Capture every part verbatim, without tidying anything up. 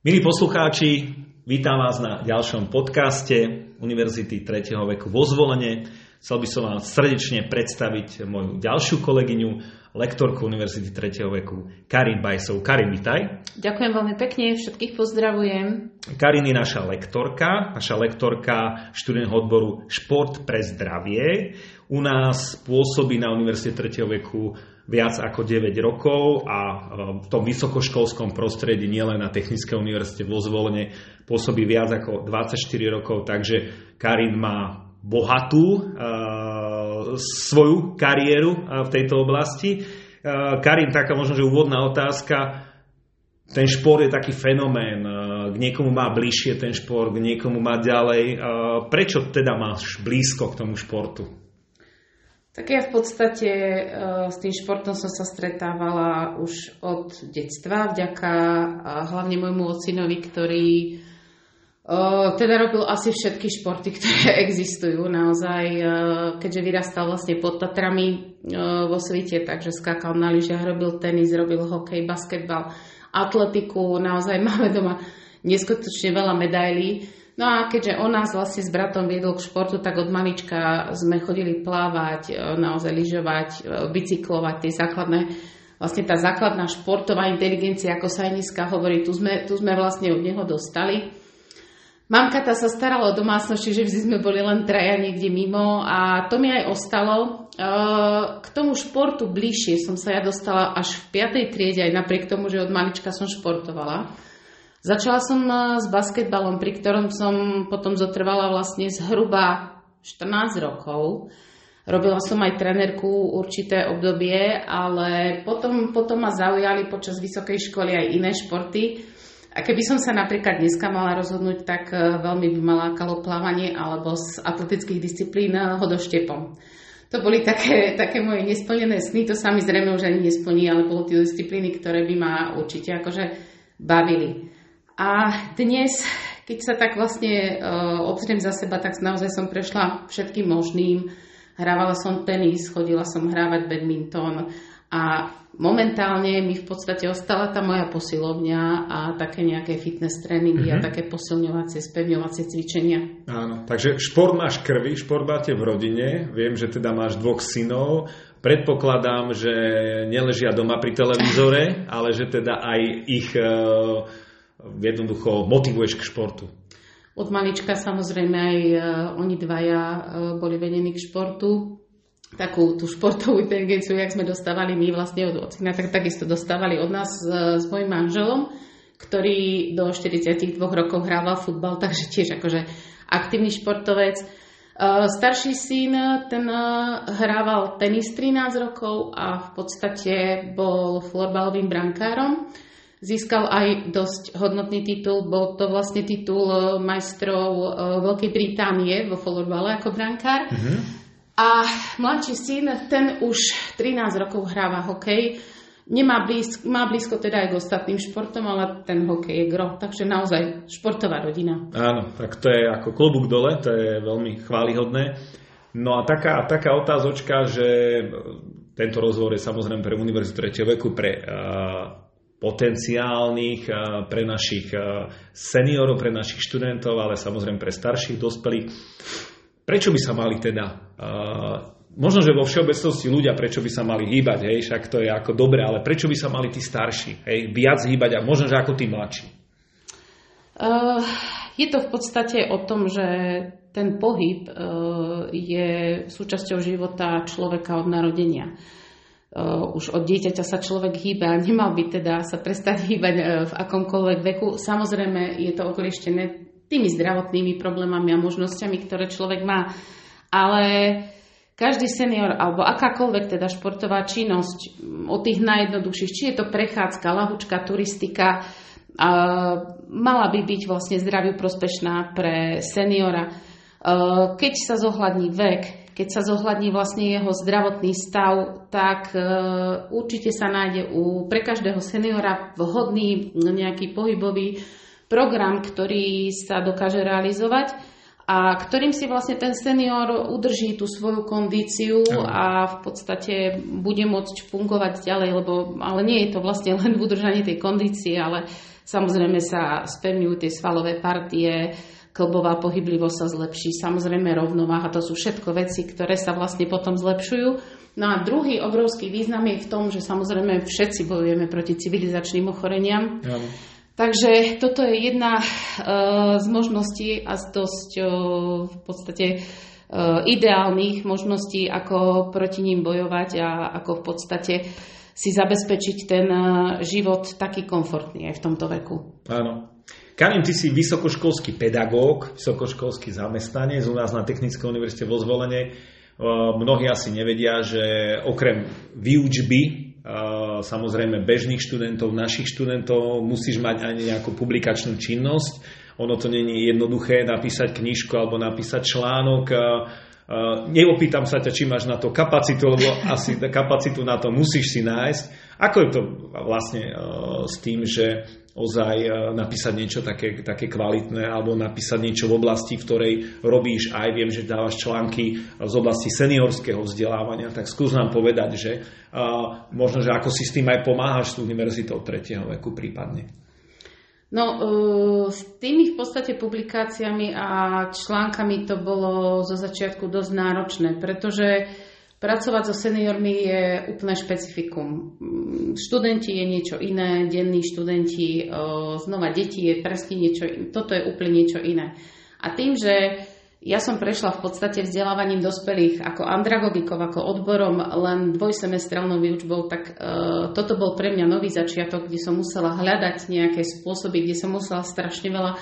Milí poslucháči, vítam vás na ďalšom podcaste Univerzity tretieho veku vo Zvolene. Chcel by som vám srdečne predstaviť moju ďalšiu kolegyňu, lektorku Univerzity tretieho veku, Karin Bajsovú. Karin, vitaj. Ďakujem veľmi pekne, všetkých pozdravujem. Karin je naša lektorka, naša lektorka študentného odboru Šport pre zdravie. U nás pôsobí na Univerzite tretieho veku viac ako deväť rokov a v tom vysokoškolskom prostredí, nielen na Technickej univerzite vo Zvolene, pôsobí viac ako dvadsaťštyri rokov, takže Karin má bohatú uh, svoju kariéru uh, v tejto oblasti. Uh, Karin, taká možno, že úvodná otázka. Ten šport je taký fenomén. Uh, k niekomu má bližšie ten šport, k niekomu má ďalej. Uh, prečo teda máš blízko k tomu športu? Tak ja v podstate uh, s tým športom som sa stretávala už od detstva, vďaka uh, hlavne môjmu ocinovi, ktorý uh, teda robil asi všetky športy, ktoré existujú naozaj, uh, keďže vyrastal vlastne pod Tatrami uh, vo svite, takže skákal na lyžiach, robil tenis, robil hokej, basketbal, atletiku, naozaj máme doma neskutočne veľa medailí. No a keďže on nás vlastne s bratom viedol k športu, tak od malička sme chodili plávať, naozaj lyžovať, bicyklovať, tie základné, vlastne tá základná športová inteligencia, ako sa aj dneska hovorí, tu sme, tu sme vlastne od neho dostali. Mamka tá sa starala o domácnosť, čiže vždy sme boli len traja niekde mimo a to mi aj ostalo. K tomu športu bližšie som sa ja dostala až v piatej triede, aj napriek tomu, že od malička som športovala. Začala som s basketbalom, pri ktorom som potom zotrvala vlastne zhruba štrnásť rokov. Robila som aj trenérku určité obdobie, ale potom, potom ma zaujali počas vysokej školy aj iné športy. A keby som sa napríklad dneska mala rozhodnúť, tak veľmi by ma lákalo plávanie alebo z atletických disciplín hodoštepom. To boli také, také moje nesplnené sny, to sa mi zrejme už ani nesplní, ale bolo tie disciplíny, ktoré by ma určite akože bavili. A dnes, keď sa tak vlastne uh, obzriem za seba, tak naozaj som prešla všetkým možným. Hrávala som tenis, chodila som hrávať badminton a momentálne mi v podstate ostala tá moja posilovňa a také nejaké fitness tréningy mm-hmm. a také posilňovacie, spevňovacie cvičenia. Áno, takže šport máš krvi, šport máte v rodine. Viem, že teda máš dvoch synov. Predpokladám, že neležia doma pri televízore, ale že teda aj ich Uh, jednoducho motivuješ k športu. Od malička samozrejme aj uh, oni dvaja uh, boli vedení k športu. Takú tú športovú inteligenciu, jak sme dostávali my vlastne od ocina, tak takisto dostávali od nás uh, s mojím manželom, ktorý do štyridsaťdva rokov hrával futbal, takže tiež akože aktívny športovec. Uh, starší syn, ten uh, hrával tenis trinásť rokov a v podstate bol florbalovým brankárom. Získal aj dosť hodnotný titul, bol to vlastne titul majstrov Veľkej Británie vo florbale ako brankár. Mm-hmm. A mladší syn, ten už trinásť rokov hráva hokej. Nemá blízko, má blízko teda aj k ostatným športom, ale ten hokej je gro. Takže naozaj športová rodina. Áno, tak to je ako klobúk dole, to je veľmi chválihodné. No a taká, taká otázočka, že tento rozhovor je samozrejme pre Univerzitu tretieho veku, pre uh, potenciálnych, pre našich seniorov, pre našich študentov, ale samozrejme pre starších dospelých. Prečo by sa mali teda, možno, že vo všeobecnosti ľudia, prečo by sa mali hýbať, hej, však to je ako dobre, ale prečo by sa mali tí starší, hej, viac hýbať a možno, že ako tí mladší? Uh, je to v podstate o tom, že ten pohyb uh, je súčasťou života človeka od narodenia. Uh, už od dieťaťa sa človek hýba a nemal by teda sa prestať hýbať uh, v akomkoľvek veku. Samozrejme je to okolieštené tými zdravotnými problémami a možnosťami, ktoré človek má. Ale každý senior alebo akákoľvek teda športová činnosť od tých najjednoduchších, či je to prechádzka, ľahučka, turistika, uh, mala by byť vlastne zdraviu prospešná pre seniora. Uh, keď sa zohľadní vek, keď sa zohľadní vlastne jeho zdravotný stav, tak e, určite sa nájde u, pre každého seniora vhodný nejaký pohybový program, ktorý sa dokáže realizovať a ktorým si vlastne ten senior udrží tú svoju kondíciu a v podstate bude môcť fungovať ďalej, lebo ale nie je to vlastne len v udržaní tej kondície, ale Samozrejme sa spevňujú tie svalové partie, klbová pohyblivosť sa zlepší, samozrejme rovnováha, to sú všetko veci, ktoré sa vlastne potom zlepšujú. No a druhý obrovský význam je v tom, že samozrejme všetci bojujeme proti civilizačným ochoreniam. Ja. Takže toto je jedna uh, z možností a z dosť uh, v podstate uh, ideálnych možností, ako proti ním bojovať a ako v podstate si zabezpečiť ten uh, život taký komfortný aj v tomto veku. Áno. Karin, ty si vysokoškolský pedagóg, vysokoškolský zamestnanec u nás na Technickej univerzite vo Zvolene. Uh, mnohí asi nevedia, že okrem výučby samozrejme bežných študentov, našich študentov, musíš mať aj nejakú publikačnú činnosť. Ono to nie je jednoduché napísať knižku alebo napísať článok. Neopýtam sa ťa, či máš na to kapacitu, lebo asi kapacitu na to musíš si nájsť. Ako je to vlastne s tým, že ozaj napísať niečo také, také kvalitné alebo napísať niečo v oblasti, v ktorej robíš aj, viem, že dávaš články z oblasti seniorského vzdelávania, tak skús nám povedať, že uh, možno, že ako si s tým aj pomáhaš s univerzitou tretieho veku prípadne. No, uh, s tými v podstate publikáciami a článkami to bolo zo začiatku dosť náročné, pretože pracovať so seniormi je úplné špecifikum. Študenti je niečo iné, denní študenti, znova deti je presne niečo iné. Toto je úplne niečo iné. A tým, že ja som prešla v podstate vzdelávaním dospelých ako andragogikov, ako odborom len dvojsemestrálnou výučbou, tak uh, toto bol pre mňa nový začiatok, kde som musela hľadať nejaké spôsoby, kde som musela strašne veľa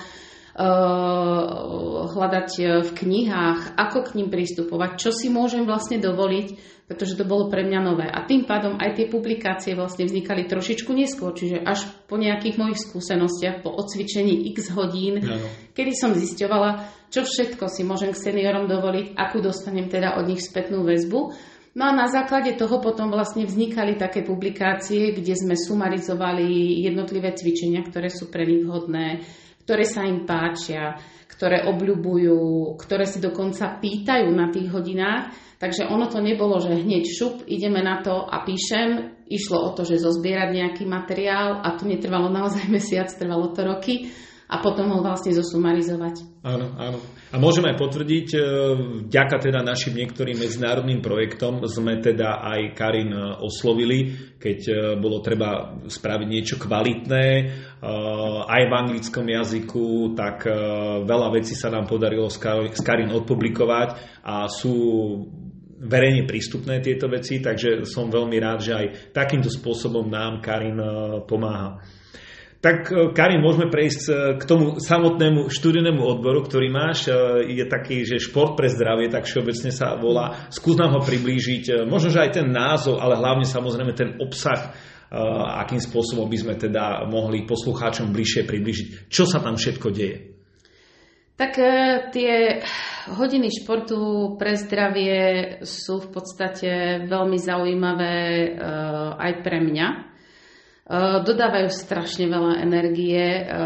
hľadať v knihách, ako k ním pristupovať, čo si môžem vlastne dovoliť, pretože to bolo pre mňa nové. A tým pádom aj tie publikácie vlastne vznikali trošičku neskôr, čiže až po nejakých mojich skúsenostiach, po odcvičení x hodín, no. Kedy som zisťovala, čo všetko si môžem k seniorom dovoliť, akú dostanem teda od nich spätnú väzbu. No a na základe toho potom vlastne vznikali také publikácie, kde sme sumarizovali jednotlivé cvičenia, ktoré sú pre nich vhodné, ktoré sa im páčia, ktoré obľubujú, ktoré si dokonca pýtajú na tých hodinách. Takže ono to nebolo, že hneď šup, ideme na to a píšem. Išlo o to, že zozbierať nejaký materiál a to netrvalo naozaj mesiac, trvalo to roky a potom ho vlastne zosumarizovať. Áno, áno. A môžeme aj potvrdiť, vďaka teda našim niektorým medzinárodným projektom sme teda aj Karin oslovili, keď bolo treba spraviť niečo kvalitné, aj v anglickom jazyku, tak veľa vecí sa nám podarilo s Karin odpublikovať a sú verejne prístupné tieto veci, takže som veľmi rád, že aj takýmto spôsobom nám Karin pomáha. Tak, Karin, môžeme prejsť k tomu samotnému študijnému odboru, ktorý máš. Je taký, že šport pre zdravie, tak všeobecne sa volá. Skús nám ho priblížiť. Možno, že aj ten názov, ale hlavne samozrejme ten obsah, akým spôsobom by sme teda mohli poslucháčom bližšie priblížiť. Čo sa tam všetko deje? Tak tie hodiny športu pre zdravie sú v podstate veľmi zaujímavé aj pre mňa. Dodávajú strašne veľa energie,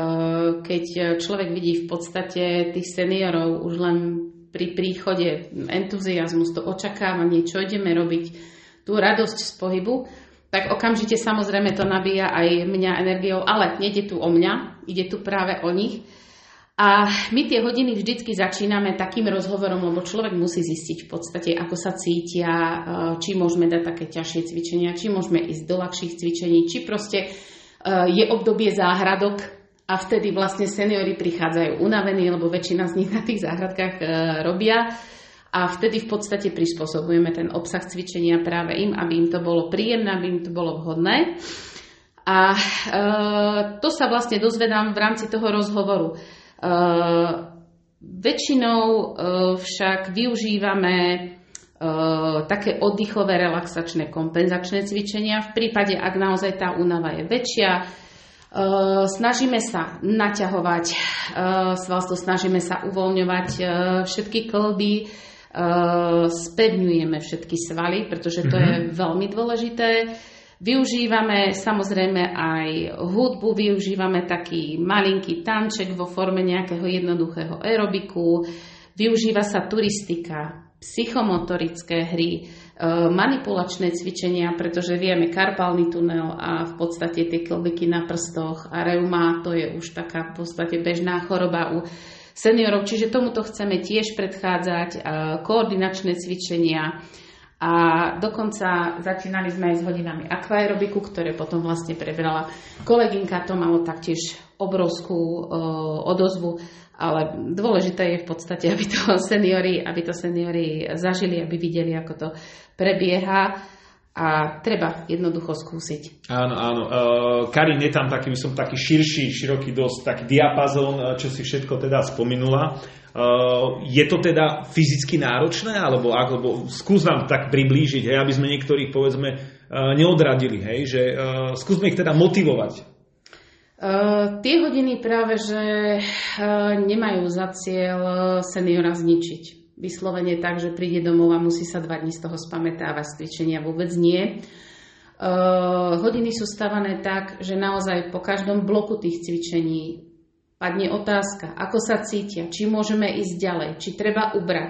keď človek vidí v podstate tých seniorov už len pri príchode, entuziasmus, to očakávanie, čo ideme robiť, tú radosť z pohybu, tak okamžite samozrejme to nabíja aj mňa energiou, ale nejde tu o mňa, ide tu práve o nich. A my tie hodiny vždycky začíname takým rozhovorom, lebo človek musí zistiť v podstate, ako sa cítia, či môžeme dať také ťažšie cvičenia, či môžeme ísť do ľahších cvičení, či proste je obdobie záhradok a vtedy vlastne seniori prichádzajú unavení, lebo väčšina z nich na tých záhradkách robia a vtedy v podstate prispôsobujeme ten obsah cvičenia práve im, aby im to bolo príjemné, aby im to bolo vhodné. A e, to sa vlastne dozvedám v rámci toho rozhovoru. Uh, väčšinou uh, však využívame uh, také oddychové, relaxačné, kompenzačné cvičenia. V prípade, ak naozaj tá únava je väčšia, uh, snažíme sa naťahovať uh, svalstvo, snažíme sa uvoľňovať uh, všetky kĺby, uh, spevňujeme všetky svaly, pretože to mm-hmm. je veľmi dôležité. Využívame samozrejme aj hudbu, využívame taký malinký tanček vo forme nejakého jednoduchého aerobiku, využíva sa turistika, psychomotorické hry, manipulačné cvičenia, pretože vieme karpálny tunel a v podstate tie klbiky na prstoch a reuma, to je už taká v podstate bežná choroba u seniorov, čiže tomuto chceme tiež predchádzať, koordinačné cvičenia a dokonca začínali sme aj s hodinami akvaerobiku, ktoré potom vlastne prebrala kolegynka, to malo taktiež obrovskú odozvu. Ale dôležité je v podstate, aby to seniori, aby to seniori zažili, aby videli, ako to prebieha a treba jednoducho skúsiť. Áno, áno. Uh, Karin, je tam taký, som taký širší, široký dosť taký diapazón, čo si všetko teda spomenula. Uh, je to teda fyzicky náročné, alebo, alebo skús nám tak priblížiť, hej, aby sme niektorých, povedzme, uh, neodradili, hej, že uh, skúsme ich teda motivovať. Uh, tie hodiny práve, že uh, nemajú za cieľ seniora zničiť. Vyslovene tak, že príde domov a musí sa dva dní z toho spamätávať, z cvičenia vôbec nie. Uh, hodiny sú stavané tak, že naozaj po každom bloku tých cvičení padne otázka, ako sa cítia, či môžeme ísť ďalej, či treba ubrať.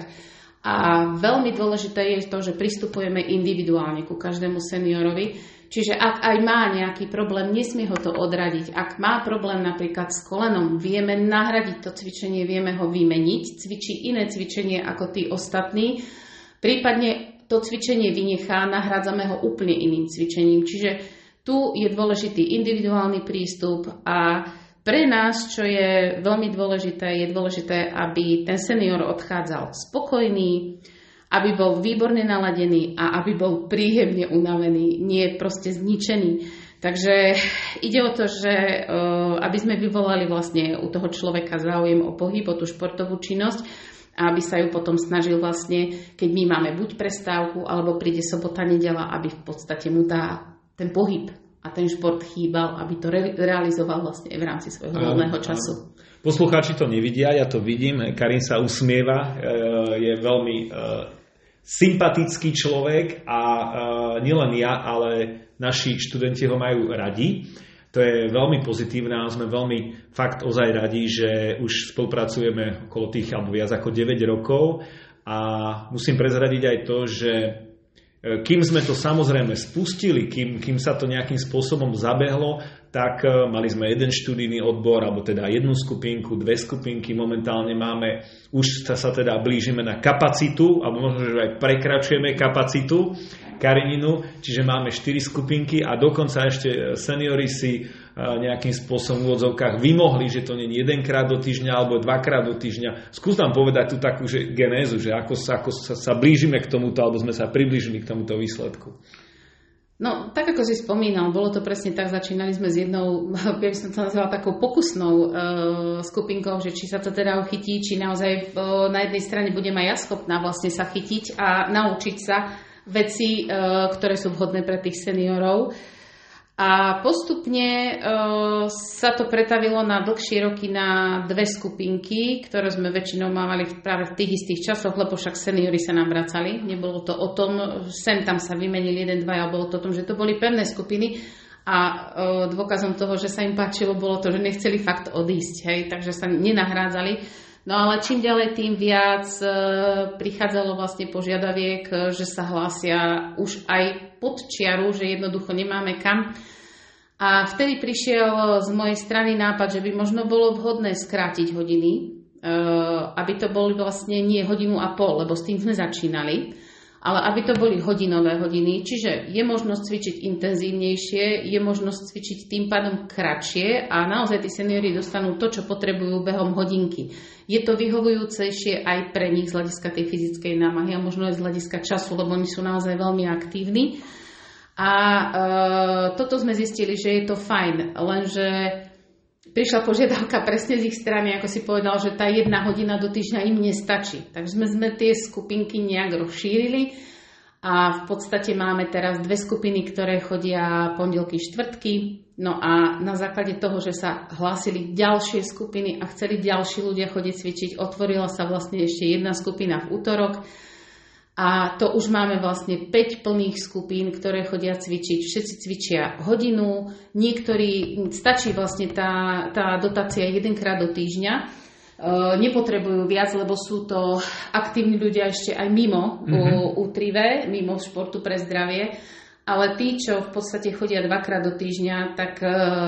A veľmi dôležité je to, že pristupujeme individuálne ku každému seniorovi. Čiže ak aj má nejaký problém, nesmie ho to odradiť. Ak má problém napríklad s kolenom, vieme nahradiť to cvičenie, vieme ho vymeniť, cvičí iné cvičenie ako tí ostatní. Prípadne to cvičenie vynechá, nahrádzame ho úplne iným cvičením. Čiže tu je dôležitý individuálny prístup a pre nás, čo je veľmi dôležité, je dôležité, aby ten senior odchádzal spokojný, aby bol výborne naladený a aby bol príjemne unavený, nie proste zničený. Takže ide o to, že aby sme vyvolali vlastne u toho človeka záujem o pohyb, o tú športovú činnosť a aby sa ju potom snažil vlastne, keď my máme buď prestávku, alebo príde sobota, nedeľa, aby v podstate mu tá, ten pohyb a ten šport chýbal, aby to re- realizoval vlastne v rámci svojho voľného času. Poslucháči to nevidia, ja to vidím. Karin sa usmieva, je veľmi sympatický človek a nielen ja, ale naši študenti ho majú radi. To je veľmi pozitívne a sme veľmi fakt ozaj radi, že už spolupracujeme okolo tých alebo viac ako deväť rokov a musím prezradiť aj to, že kým sme to samozrejme spustili, kým, kým sa to nejakým spôsobom zabehlo, tak mali sme jeden študijný odbor, alebo teda jednu skupinku, dve skupinky. Momentálne máme, už sa, sa teda blížime na kapacitu, alebo možno, že aj prekračujeme kapacitu Karininu, čiže máme štyri skupinky a dokonca ešte seniori si nejakým spôsobom v úvodzovkách vymohli, že to nie je jedenkrát do týždňa alebo dvakrát do týždňa. Skús nám povedať tú takú že genézu, že ako, sa, ako sa, sa blížime k tomuto, alebo sme sa priblížili k tomuto výsledku. No, tak ako si spomínal, bolo to presne tak, začínali sme s jednou, ja by som to nazvala takou pokusnou e, skupinkou, že či sa to teda chytí, či naozaj e, na jednej strane budem aj ja schopná vlastne sa chytiť a naučiť sa veci, e, ktoré sú vhodné pre tých seniorov. A postupne e, sa to pretavilo na dlhšie roky na dve skupinky, ktoré sme väčšinou mávali práve v tých istých časoch, lebo však seniori sa nám vracali. Nebolo to o tom, sem tam sa vymenili jeden, dva, ale bolo to o tom, že to boli pevné skupiny a e, dôkazom toho, že sa im páčilo, bolo to, že nechceli fakt odísť, hej, takže sa nenahrádzali. No ale čím ďalej, tým viac e, prichádzalo vlastne požiadaviek, že sa hlásia už aj pod čiaru, že jednoducho nemáme kam. A vtedy prišiel z mojej strany nápad, že by možno bolo vhodné skrátiť hodiny, e, aby to boli vlastne nie hodinu a pol, lebo s tým sme začínali, ale aby to boli hodinové hodiny, čiže je možnosť cvičiť intenzívnejšie, je možnosť cvičiť tým pádom kratšie a naozaj tí seniori dostanú to, čo potrebujú behom hodinky. Je to vyhovujúcejšie aj pre nich z hľadiska tej fyzickej námahy a možno aj z hľadiska času, lebo oni sú naozaj veľmi aktívni. A e, toto sme zistili, že je to fajn, lenže prišla požiadavka presne z ich strany, ako si povedal, že tá jedna hodina do týždňa im nestačí. Takže sme, sme tie skupinky nejak rozšírili a v podstate máme teraz dve skupiny, ktoré chodia pondelky, štvrtky. No a na základe toho, že sa hlásili ďalšie skupiny a chceli ďalší ľudia chodiť cvičiť, otvorila sa vlastne ešte jedna skupina v útorok. A to už máme vlastne päť plných skupín, ktoré chodia cvičiť. Všetci cvičia hodinu, niektorí, stačí vlastne tá, tá dotácia jedenkrát do týždňa. nepotrebujú viac, lebo sú to aktívni ľudia ešte aj mimo mm-hmm. u trive, mimo športu pre zdravie. Ale tí, čo v podstate chodia dvakrát do týždňa, tak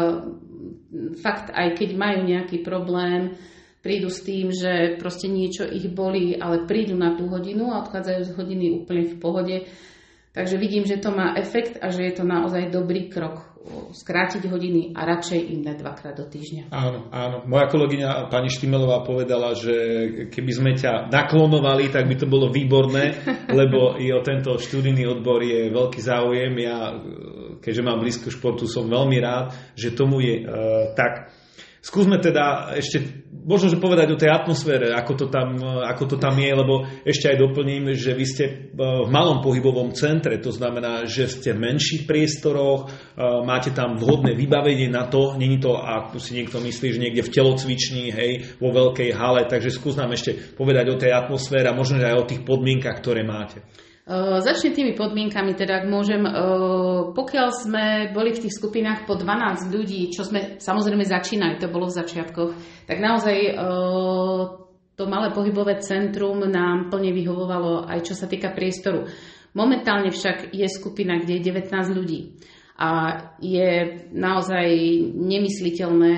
fakt aj keď majú nejaký problém, prídu s tým, že proste niečo ich bolí, ale prídu na tú hodinu a odchádzajú z hodiny úplne v pohode. Takže vidím, že to má efekt a že je to naozaj dobrý krok. Skrátiť hodiny a radšej im dať dvakrát do týždňa. Áno, áno. Moja kolegyňa pani Štimelová povedala, že keby sme ťa naklonovali, tak by to bolo výborné, lebo i o tento študijný odbor je veľký záujem. Ja, keďže mám blízko športu, som veľmi rád, že tomu je uh, tak. Skúsme teda ešte možno, že povedať o tej atmosfére, ako to tam, ako to tam je, lebo ešte aj doplním, že vy ste v malom pohybovom centre, to znamená, že ste v menších priestoroch, máte tam vhodné vybavenie na to, není to, ako si niekto myslí, že niekde v telocvični, hej, vo veľkej hale, takže skús nám ešte povedať o tej atmosfére a možno aj o tých podmienkach, ktoré máte. Uh, začne tými podmienkami, teda ak môžem, uh, pokiaľ sme boli v tých skupinách po dvanásť ľudí, čo sme samozrejme začínali, to bolo v začiatkoch, tak naozaj uh, to malé pohybové centrum nám plne vyhovovalo aj čo sa týka priestoru. Momentálne však je skupina, kde je devätnásť ľudí a je naozaj nemysliteľné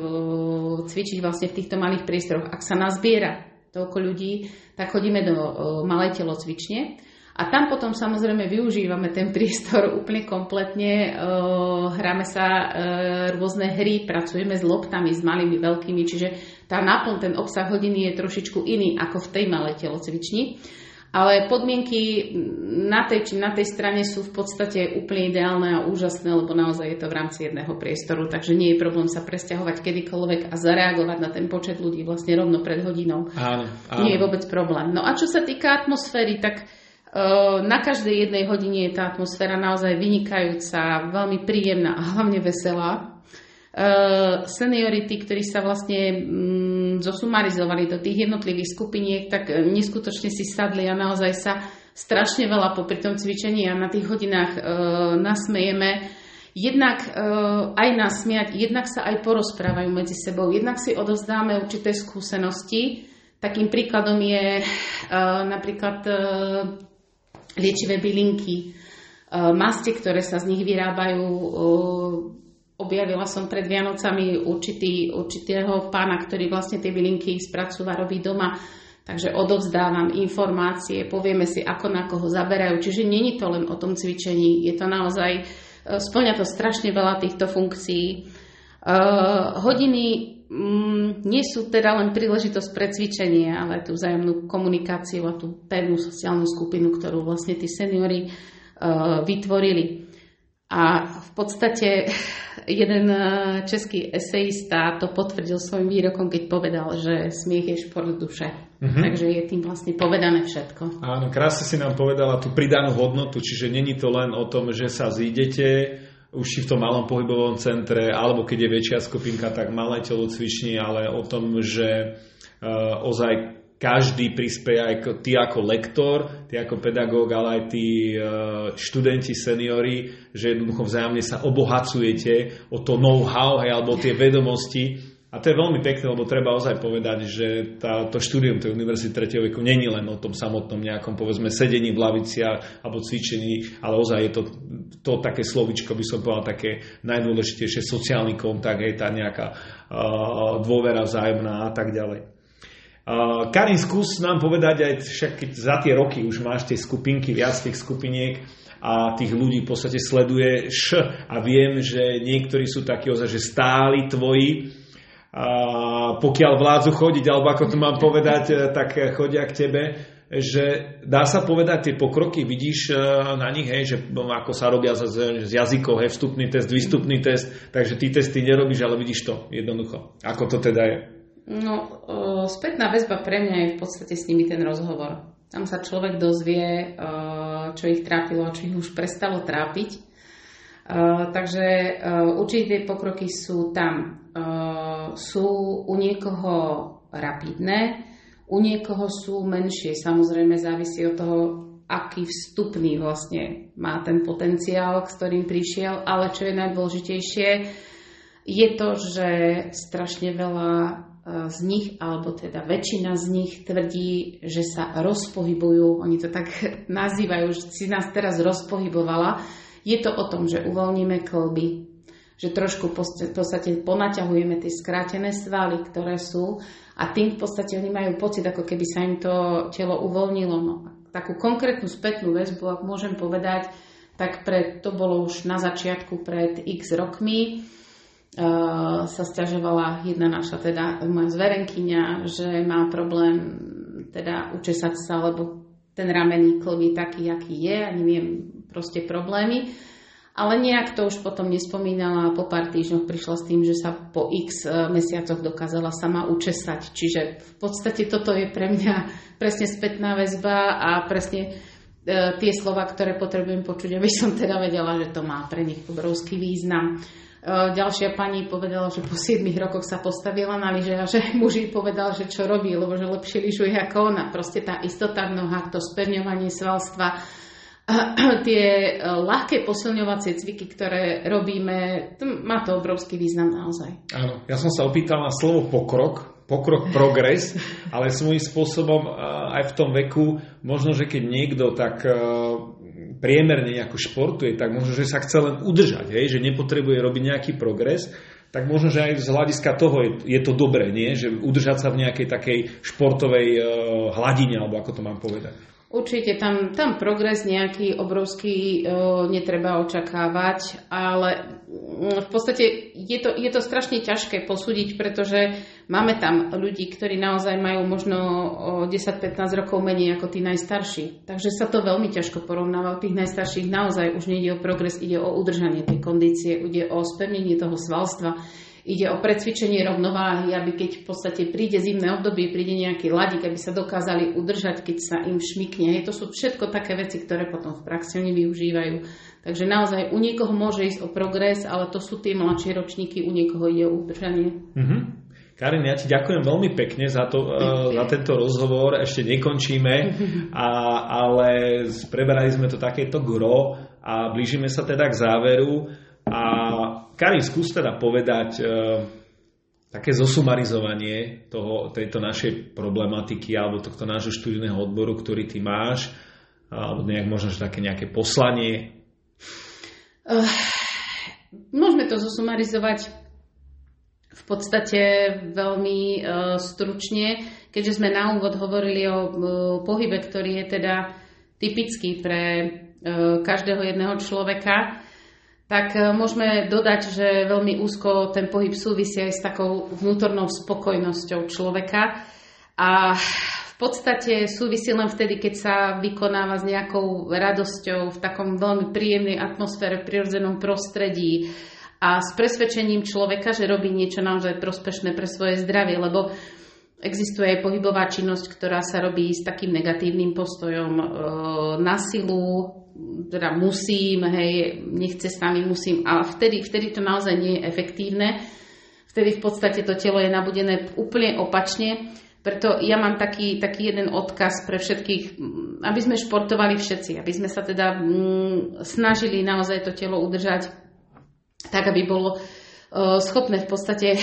uh, cvičiť vlastne v týchto malých priestoroch. Ak sa nazbiera toľko ľudí, tak chodíme do uh, malej telocvične. A tam potom samozrejme využívame ten priestor úplne kompletne, e, hráme sa e, rôzne hry, pracujeme s loptami, s malými, veľkými, čiže tá náplň, ten obsah hodiny je trošičku iný ako v tej malej telocvični. Ale podmienky na tej či na tej strane sú v podstate úplne ideálne a úžasné, lebo naozaj je to v rámci jedného priestoru, takže nie je problém sa presťahovať kedykoľvek a zareagovať na ten počet ľudí vlastne rovno pred hodinou. Áno, áno. Nie je vôbec problém. No a čo sa týka atmosféry, tak na každej jednej hodine je tá atmosféra naozaj vynikajúca, veľmi príjemná a hlavne veselá. Seniority, ktorí sa vlastne zosumarizovali do tých jednotlivých skupiniek, tak neskutočne si sadli a naozaj sa strašne veľa popri tom cvičení a na tých hodinách nasmejeme. Jednak aj nás smiať, jednak sa aj porozprávajú medzi sebou, jednak si odovzdáme určité skúsenosti. Takým príkladom je napríklad liečivé bylinky, maste, ktoré sa z nich vyrábajú. Objavila som pred Vianocami určitý, určitého pána, ktorý vlastne tie bylinky spracúva, robí doma. Takže odovzdávam informácie, povieme si, ako na koho zaberajú. Čiže nie je to len o tom cvičení, je to naozaj, spĺňa to strašne veľa týchto funkcií. Hodiny nie sú teda len príležitosť pre cvičenie, ale tú vzájomnú komunikáciu a tú pevnú sociálnu skupinu, ktorú vlastne tí seniori uh, vytvorili. A v podstate jeden český esejista to potvrdil svojim výrokom, keď povedal, že smiech je šport duše. Mm-hmm. Takže je tým vlastne povedané všetko. Áno, krásne si nám povedala tú pridanú hodnotu, čiže není to len o tom, že sa zídete už v tom malom pohybovom centre, alebo keď je väčšia skupinka, tak malé telocvični, ale o tom, že uh, ozaj každý prispieje, aj ty ako lektor, ty ako pedagóg, ale aj tí uh, študenti, seniori, že jednoducho vzájomne sa obohacujete o to know-how, hej, alebo o tie vedomosti. A to je veľmi pekné, lebo treba ozaj povedať, že tá, to štúdium tej univerzity tretieho veku není len o tom samotnom nejakom, povedzme, sedení v laviciach alebo cvičení, ale ozaj je to, to také slovičko, by som povedal, také najdôležitejšie, sociálny kontakt, hej, tá nejaká uh, dôvera vzájomná a tak ďalej. Uh, Karin, skús nám povedať, aj však keď za tie roky už máš tie skupinky, viac tých skupiniek a tých ľudí v podstate sleduješ a viem, že niektorí sú takí ozaj, že stáli tvoji, a pokiaľ vládzu chodiť, alebo ako to mám povedať, tak chodia k tebe, že dá sa povedať, tie pokroky vidíš na nich, hej, že ako sa robia z, z jazykov, hej, vstupný test, výstupný test, takže ty testy nerobíš, ale vidíš to jednoducho. Ako to teda je? No, spätná väzba pre mňa je v podstate s nimi ten rozhovor. Tam sa človek dozvie, čo ich trápilo a čo ich už prestalo trápiť. Uh, takže uh, určité pokroky sú tam. Uh, sú u niekoho rapidné, u niekoho sú menšie. Samozrejme závisí od toho, aký vstupný vlastne má ten potenciál, s ktorým prišiel. Ale čo je najdôležitejšie, je to, že strašne veľa z nich, alebo teda väčšina z nich tvrdí, že sa rozpohybujú, oni to tak nazývajú, že si nás teraz rozpohybovala. Je to o tom, že uvoľníme kĺby, že trošku v podstate ponaťahujeme tie skrátené svaly, ktoré sú, a tým v podstate oni majú pocit, ako keby sa im to telo uvoľnilo. No, takú konkrétnu spätnú väzbu, ak môžem povedať, tak pred, to bolo už na začiatku pred x rokmi, uh, sa sťažovala jedna naša, teda moja zverenkyňa, že má problém teda učesať sa, lebo ten ramenný kĺb je taký, aký je, a neviem, proste problémy. Ale nejak to už potom nespomínala a po pár týždňoch prišla s tým, že sa po x mesiacoch dokázala sama učesať. Čiže v podstate toto je pre mňa presne spätná väzba a presne e, tie slova, ktoré potrebujem počuť, aby som teda vedela, že to má pre nich obrovský význam. E, ďalšia pani povedala, že po siedmich rokoch sa postavila na lyže a že muž jej povedal, že čo robí, lebo že lepšie lyžuje ako ona. Proste tá istota v nohách, to spevňovanie svalstva, tie ľahké posilňovacie cviky, ktoré robíme, to má to obrovský význam naozaj. Áno, ja som sa opýtal na slovo pokrok, pokrok, progres, ale svojím spôsobom aj v tom veku, možno, že keď niekto tak priemerne nejako športuje, tak možno, že sa chce len udržať, hej, že nepotrebuje robiť nejaký progres, tak možno, že aj z hľadiska toho je, je to dobré, nie? Že udržať sa v nejakej takej športovej uh, hladine, alebo ako to mám povedať. Určite tam, tam progres nejaký obrovský e, netreba očakávať, ale v podstate je to, je to strašne ťažké posúdiť, pretože máme tam ľudí, ktorí naozaj majú možno desať pätnásť rokov menej ako tí najstarší. Takže sa to veľmi ťažko porovnáva. U tých najstarších naozaj už nejde o progres, ide o udržanie tej kondície, ide o spevnenie toho svalstva. Ide o precvičenie rovnováhy, aby keď v podstate príde zimné obdobie, príde nejaký ľadík, aby sa dokázali udržať, keď sa im šmykne. To sú všetko také veci, ktoré potom v praxi oni využívajú. Takže naozaj u niekoho môže ísť o progres, ale to sú tie mladšie ročníky, u niekoho ide o udržanie. Mm-hmm. Karin, ja ti ďakujem veľmi pekne za, to, uh, za tento rozhovor. Ešte nekončíme, a, ale preberali sme to takéto gro a blížime sa teda k záveru. A Karin, skús teda povedať e, také zosumarizovanie toho, tejto našej problematiky alebo tohto nášho študijného odboru, ktorý ty máš, alebo nejak možno také nejaké poslanie. Uh, môžeme to zosumarizovať v podstate veľmi uh, stručne, keďže sme na úvod hovorili o uh, pohybe, ktorý je teda typický pre uh, každého jedného človeka. Tak môžeme dodať, že veľmi úzko ten pohyb súvisí aj s takou vnútornou spokojnosťou človeka a v podstate súvisí len vtedy, keď sa vykonáva s nejakou radosťou v takom veľmi príjemnej atmosfére, v prirodzenom prostredí a s presvedčením človeka, že robí niečo naozaj prospešné pre svoje zdravie, lebo existuje aj pohybová činnosť, ktorá sa robí s takým negatívnym postojom e, na silu, teda musím, hej, nechce s nami, musím, a vtedy, vtedy to naozaj nie je efektívne. Vtedy v podstate to telo je nabudené úplne opačne. Preto ja mám taký, taký jeden odkaz pre všetkých, aby sme športovali všetci, aby sme sa teda mm, snažili naozaj to telo udržať tak, aby bolo uh, schopné v podstate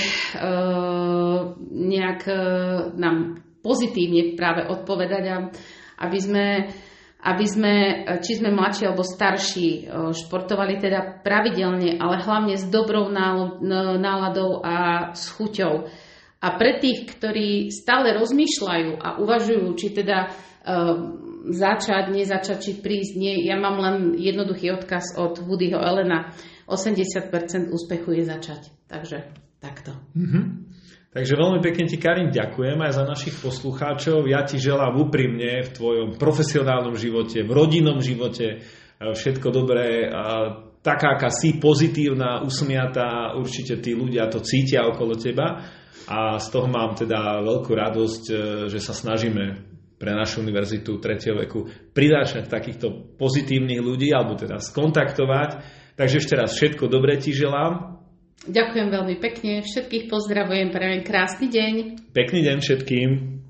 uh, nejak uh, nám pozitívne práve odpovedať, a aby sme aby sme, či sme mladší alebo starší, športovali teda pravidelne, ale hlavne s dobrou náladou a s chuťou. A pre tých, ktorí stále rozmýšľajú a uvažujú, či teda um, začať, nezačať, či prísť, nie, ja mám len jednoduchý odkaz od Woodyho Allena. osemdesiat percent úspechu je začať. Takže takto. Mm-hmm. Takže veľmi pekne ti, Karin, ďakujem aj za našich poslucháčov. Ja ti želám úprimne v tvojom profesionálnom živote, v rodinnom živote všetko dobré, taká, aká si, pozitívna, usmiatá, určite tí ľudia to cítia okolo teba a z toho mám teda veľkú radosť, že sa snažíme pre našu univerzitu tretieho veku prinášať takýchto pozitívnych ľudí alebo teda skontaktovať. Takže ešte raz všetko dobré ti želám. Ďakujem veľmi pekne, všetkých pozdravujem, prajem krásny deň. Pekný deň všetkým.